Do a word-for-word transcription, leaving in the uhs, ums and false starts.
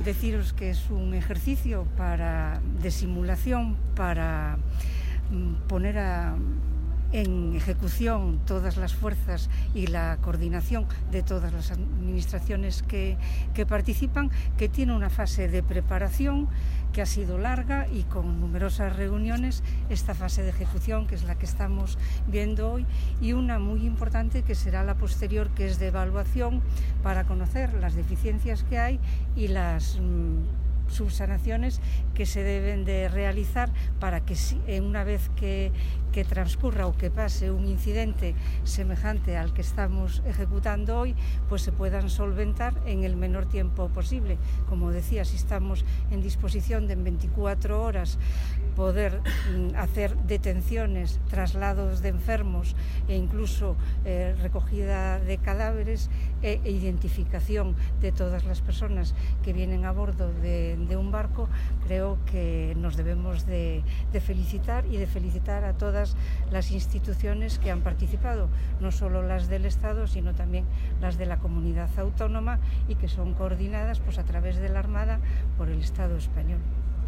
deciros que es un ejercicio para, de simulación para poner a, en ejecución todas las fuerzas y la coordinación de todas las administraciones que, que participan, que tiene una fase de preparación que ha sido larga y con numerosas reuniones, esta fase de ejecución que es la que estamos viendo hoy, y una muy importante que será la posterior, que es de evaluación para conocer las deficiencias que hay y las mmm, subsanaciones que se deben de realizar para que una vez que, que transcurra o que pase un incidente semejante al que estamos ejecutando hoy, pues se puedan solventar en el menor tiempo posible. Como decía, si estamos en disposición de en veinticuatro horas poder mm, hacer detenciones, traslados de enfermos e incluso eh, recogida de cadáveres e, e identificación de todas las personas que vienen a bordo de, de un barco, creo que nos debemos de, de felicitar y de felicitar a todas las instituciones que han participado, no solo las del Estado, sino también las de la comunidad autónoma y que son coordinadas pues, a través de la Armada por el Estado español.